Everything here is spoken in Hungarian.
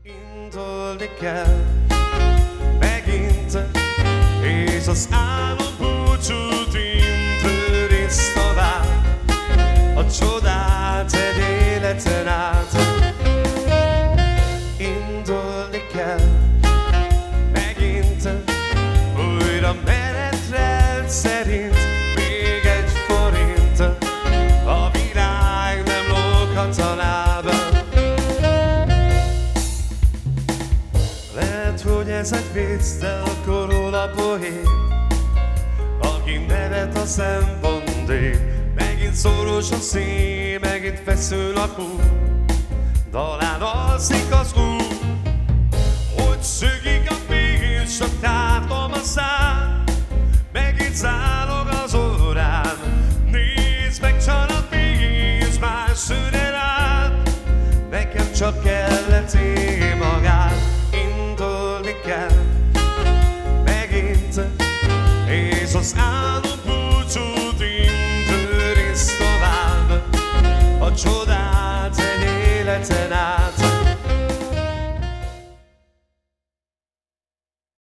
Indulni kell megint, és az álom búcsút intőrész tovább, a csodát egy életen át. Indulni kell megint, újra menetrend szerint, még egy forint, a világ nem lóghat a lábán. Lehet, hogy ez egy vicc, de akkor róla poén, aki nevet a szempondé. Megint szoros a szín, megint feszül a kú, talán alszik az út, hogy szökik a pénz, csak tátom a szám. Megint zálog az órán, nézd meg, csal a pénz, más szűre rád. Nekem csak kellett én magát. Indulni kell megint, és az álom búcsút intőrész tovább, a csodát egy életen át.